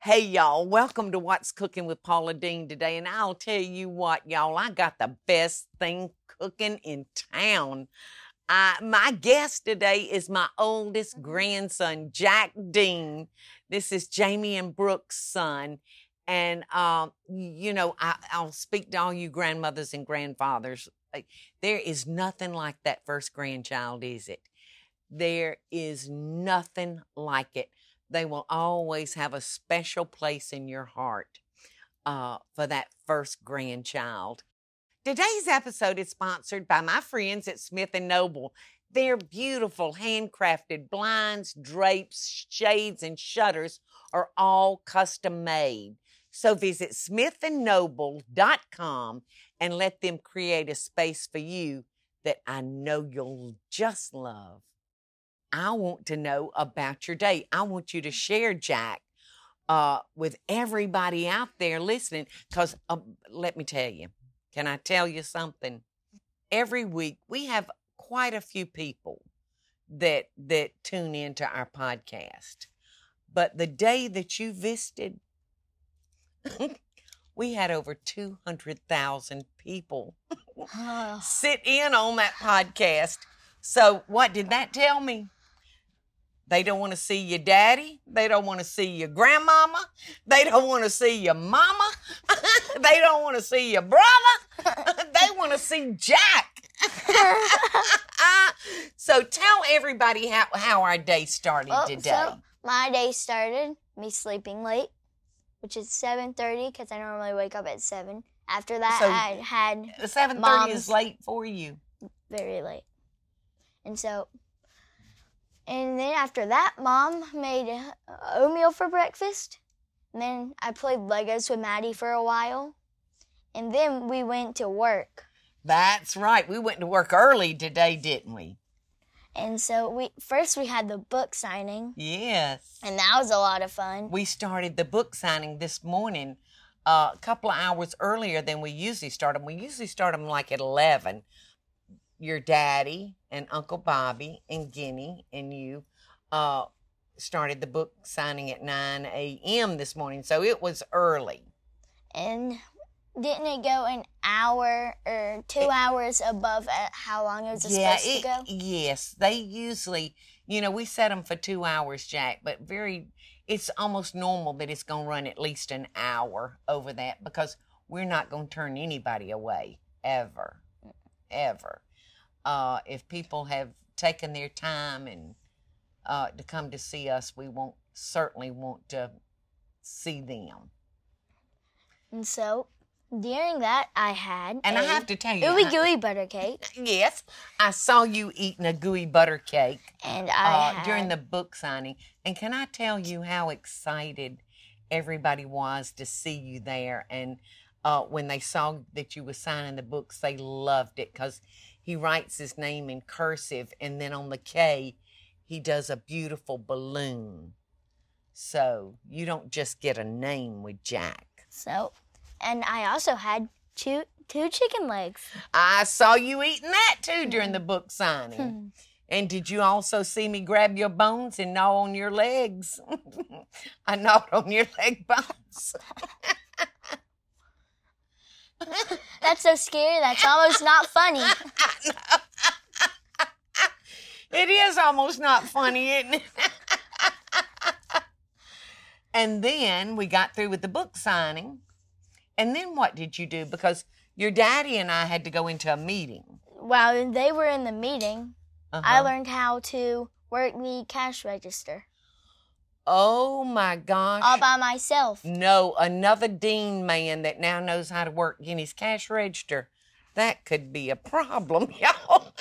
Hey, y'all, welcome to What's Cooking with Paula Deen today. And I'll tell you what, y'all, I got the best thing cooking in town. My guest today is my oldest grandson, Jack Dean. This is Jamie and Brooke's son. And, I'll speak to all you grandmothers and grandfathers. There is nothing like that first grandchild, is it? There is nothing like it. They will always have a special place in your heart for that first grandchild. Today's episode is sponsored by my friends at Smith & Noble. Their beautiful handcrafted blinds, drapes, shades, and shutters are all custom made. So visit smithandnoble.com and let them create a space for you that I know you'll just love. I want to know about your day. I want you to share Jack with everybody out there listening because let me tell you, can I tell you something? Every week we have quite a few people that tune into our podcast. But the day that you visited, we had over 200,000 people sit in on that podcast. So what did that tell me? They don't want to see your daddy. They don't want to see your grandmama. They don't want to see your mama. They don't want to see your brother. They want to see Jack. So tell everybody how our day started today. So my day started me sleeping late, which is 7:30 because I normally wake up at 7. After that, So I had 7:30 is late for you. very late. And then after that, Mom made oatmeal for breakfast. And then I played Legos with Maddie for a while. And then we went to work. That's right. We went to work early today, didn't we? And so we had the book signing. Yes. And that was a lot of fun. We started the book signing this morning a couple of hours earlier than we usually start them. We usually start them like at 11. Your daddy and Uncle Bobby and Guinea and you started the book signing at 9 a.m. this morning, so it was early. And didn't it go an hour or 2 hours above how long it was supposed to go? Yes, they usually, we set them for 2 hours, Jack, but it's almost normal that it's going to run at least an hour over that because we're not going to turn anybody away, ever. If people have taken their time and to come to see us, we certainly want to see them. And so during that, I had I have to tell you, ooey gooey butter cake. Yes, I saw you eating a gooey butter cake And during the book signing. And can I tell you how excited everybody was to see you there? And when they saw that you were signing the books, they loved it because he writes his name in cursive, and then on the K, he does a beautiful balloon. So you don't just get a name with Jack. And I also had two chicken legs. I saw you eating that, too, during the book signing. And did you also see me grab your bones and gnaw on your legs? I gnawed on your leg bones. That's so scary. That's almost not funny. It is almost not funny, isn't it? And then we got through with the book signing. And then what did you do? Because your daddy and I had to go into a meeting. While they were in the meeting, I learned how to work the cash register. Oh, my gosh. All by myself. No, another Dean man that now knows how to work in his cash register. That could be a problem, y'all.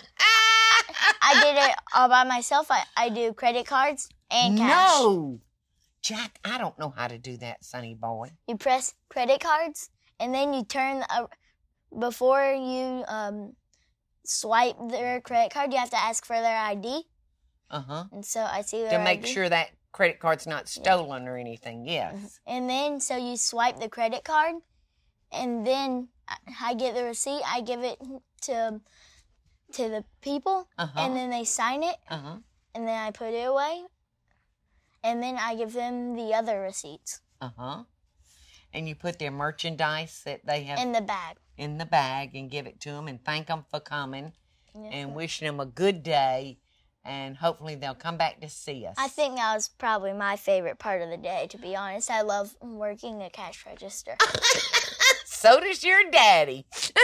I did it all by myself. I do credit cards and cash. No. Jack, I don't know how to do that, sonny boy. You press credit cards, and then you turn, before you swipe their credit card, you have to ask for their ID. And so I see their ID. To make sure that credit card's not stolen or anything, yes. And then, so you swipe the credit card, and then I get the receipt. I give it to the people, and then they sign it, and then I put it away. and then I give them the other receipts. Uh-huh. And you put their merchandise that they have in the bag. In the bag and give it to them and thank them for coming and wishing them a good day, and hopefully they'll come back to see us. I think that was probably my favorite part of the day, to be honest. I love working the cash register. So does your daddy.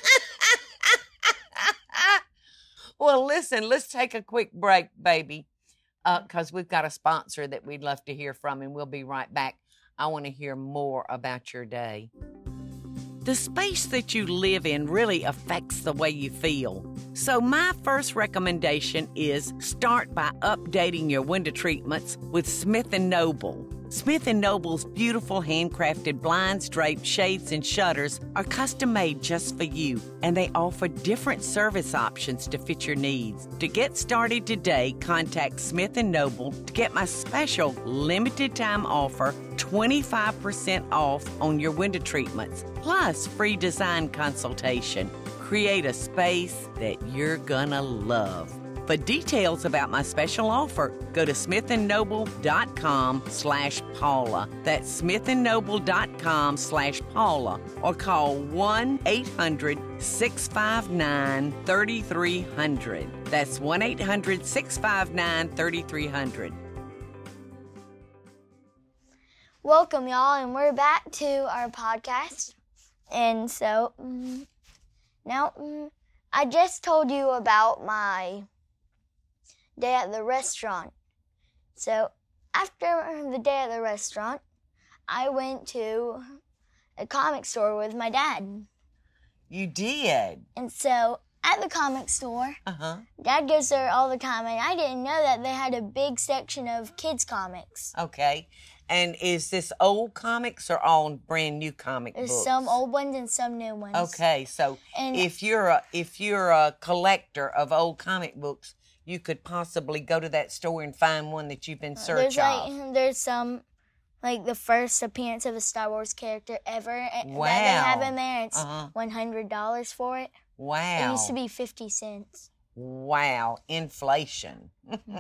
Well, listen, let's take a quick break, baby, because we've got a sponsor that we'd love to hear from, and we'll be right back. I want to hear more about your day. The space that you live in really affects the way you feel. So my first recommendation is start by updating your window treatments with Smith & Noble. Smith & Noble's beautiful handcrafted blinds, drapes, shades, and shutters are custom made just for you, and they offer different service options to fit your needs. To get started today, contact Smith & Noble to get my special limited time offer, 25% off on your window treatments, plus free design consultation. Create a space that you're gonna love. For details about my special offer, go to smithandnoble.com/Paula. That's smithandnoble.com/Paula, or call 1-800-659-3300. That's 1-800-659-3300. Welcome, y'all, and we're back to our podcast. And so, now, I just told you about my day at the restaurant. So after the day at the restaurant, I went to a comic store with my dad. You did? And so at the comic store, Dad goes there all the time, and I didn't know that they had a big section of kids comics. Okay. And is this old comics or all brand new comic books? There's some old ones and some new ones. Okay, so if you're a collector of old comic books, you could possibly go to that store and find one that you've been searching of. There's some, like the first appearance of a Star Wars character ever that they have in there. It's $100 for it. Wow. It used to be 50 cents. Wow, inflation.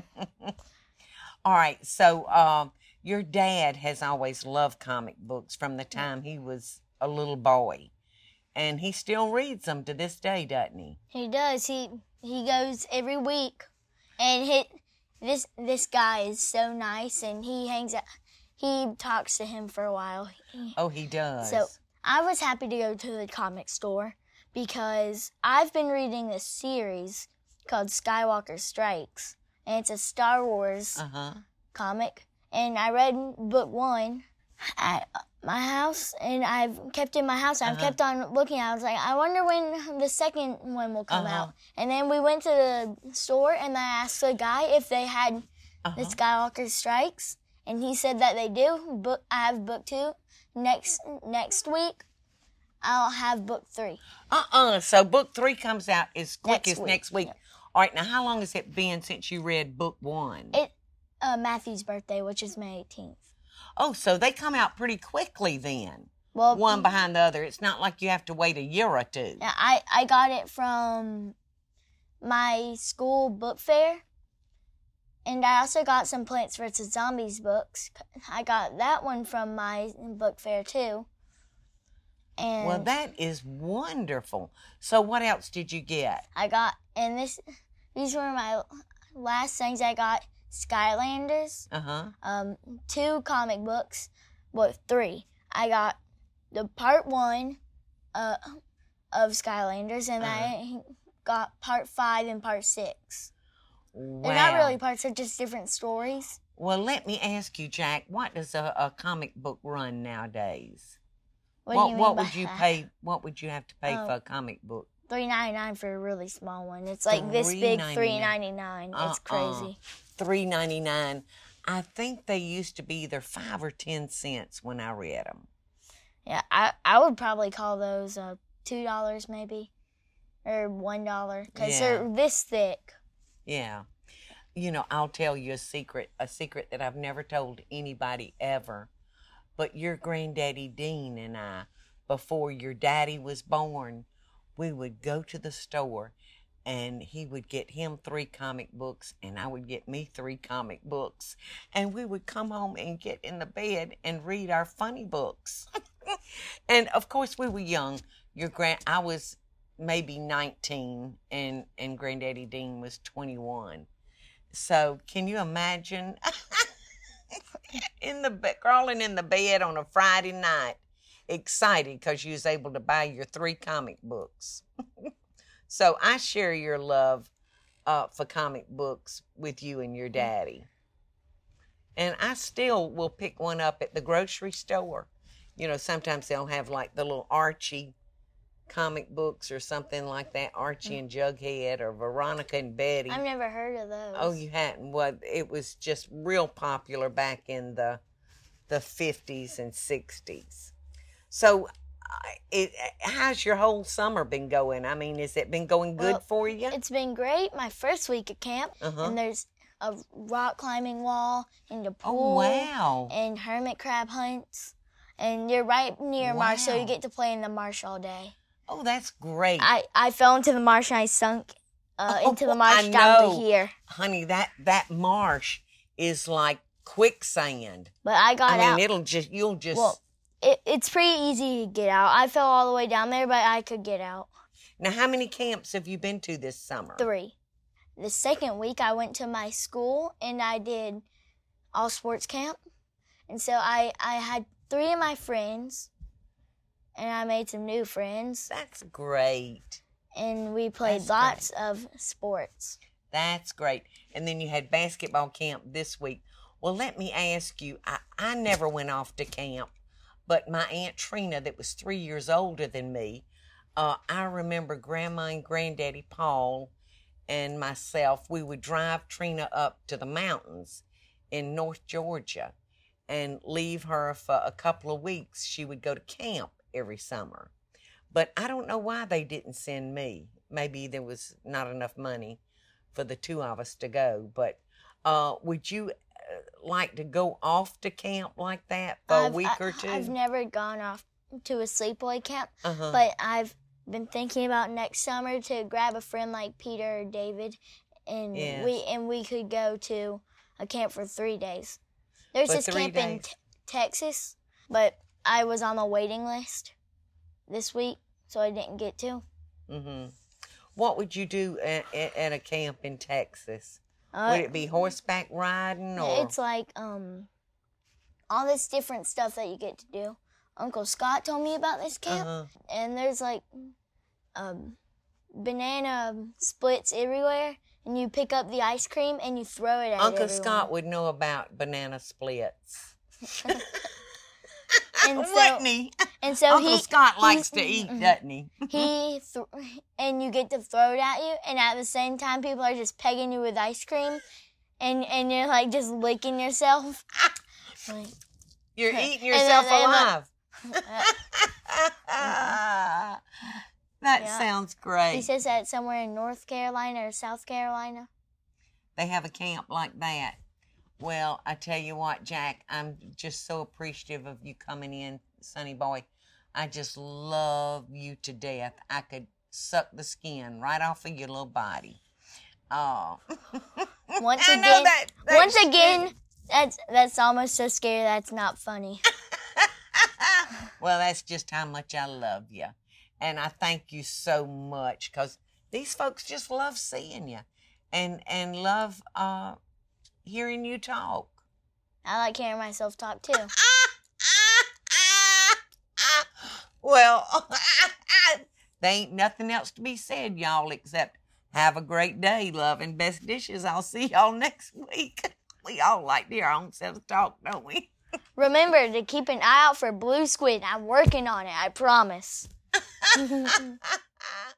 All right, so your dad has always loved comic books from the time he was a little boy. And he still reads them to this day, doesn't he? He does. He goes every week. And this guy is so nice, and he talks to him for a while. He does. So I was happy to go to the comic store because I've been reading this series called Skywalker Strikes, and it's a Star Wars comic. And I read book 1 at my house, and I've kept it in my house. I've kept on looking. I was like, I wonder when the second one will come out. And then we went to the store, and I asked the guy if they had the Skywalker Strikes, and he said that they do. I have book 2. Next week, I'll have book 3. So book 3 comes out as quick as next week. Yep. All right, now how long has it been since you read book 1? Matthew's birthday, which is May 18th. Oh, so they come out pretty quickly then. Well, one behind the other. It's not like you have to wait a year or two. Yeah, I got it from my school book fair. And I also got some Plants vs. Zombies books. I got that one from my book fair too. And well, that is wonderful. So what else did you get? These were my last things. I got Skylanders. 2 comic books. Well, 3. I got the part 1 of Skylanders, and I got part 5 and part 6. Wow. They're not really parts, they're just different stories. Well, let me ask you, Jack, what does a comic book run nowadays? What do you mean by that? What would you have to pay for a comic book? $3.99 for a really small one. It's like this big, $3.99. It's crazy. $3.99. I think they used to be either 5 or 10 cents when I read them. Yeah, I would probably call those $2 maybe, or $1 because they're this thick. Yeah. You know, I'll tell you a secret that I've never told anybody ever. But your granddaddy Dean and I, before your daddy was born, we would go to the store And he would get him 3 comic books, and I would get me 3 comic books. And we would come home and get in the bed and read our funny books. And, of course, we were young. I was maybe 19, and Granddaddy Dean was 21. So can you imagine crawling in the bed on a Friday night, excited because you was able to buy your 3 comic books? So I share your love for comic books with you and your daddy. And I still will pick one up at the grocery store. You know, sometimes they'll have like the little Archie comic books or something like that, Archie and Jughead or Veronica and Betty. I've never heard of those. Oh, you hadn't? Well, it was just real popular back in the 50s and 60s. So how's your whole summer been going? I mean, has it been going good for you? It's been great. My first week at camp, and there's a rock climbing wall and a pool. Oh, wow. And hermit crab hunts. And you're right near marsh, so you get to play in the marsh all day. Oh, that's great. I fell into the marsh and I sunk into the marsh down to here. Honey, that marsh is like quicksand. But I got out. I mean, you'll just... Well, it's pretty easy to get out. I fell all the way down there, but I could get out. Now, how many camps have you been to this summer? 3. The second week, I went to my school, and I did all sports camp. And so I had 3 of my friends, and I made some new friends. That's great. And we played lots of sports. That's great. And then you had basketball camp this week. Well, let me ask you, I never went off to camp. But my Aunt Trina, that was 3 years older than me, I remember Grandma and Granddaddy Paul and myself, we would drive Trina up to the mountains in North Georgia and leave her for a couple of weeks. She would go to camp every summer. But I don't know why they didn't send me. Maybe there was not enough money for the 2 of us to go. But would you like to go off to camp like that for a week or 2? I've never gone off to a sleepaway camp, but I've been thinking about next summer to grab a friend like Peter or David, and we could go to a camp for 3 days. There's this camp in Texas, but I was on the waiting list this week, so I didn't get to. What would you do at a camp in Texas? Would it be horseback riding? Or? It's like all this different stuff that you get to do. Uncle Scott told me about this camp, and there's like banana splits everywhere, and you pick up the ice cream and you throw it at Uncle everyone. Scott would know about banana splits. And so, wouldn't he? And so Uncle Scott likes to eat, doesn't he? And you get to throw it at you, and at the same time, people are just pegging you with ice cream, and you're like just licking yourself. You're eating yourself alive. That sounds great. He says that somewhere in North Carolina or South Carolina. They have a camp like that. Well, I tell you what, Jack, I'm just so appreciative of you coming in, Sonny Boy. I just love you to death. I could suck the skin right off of your little body. Oh. Once again, that's almost so scary that's not funny. Well, that's just how much I love you. And I thank you so much because these folks just love seeing you and love hearing you talk. I like hearing myself talk too. Well, there ain't nothing else to be said, y'all, except have a great day, love, and best dishes. I'll see y'all next week. We all like to hear our own selves talk, don't we? Remember to keep an eye out for blue squid. I'm working on it, I promise.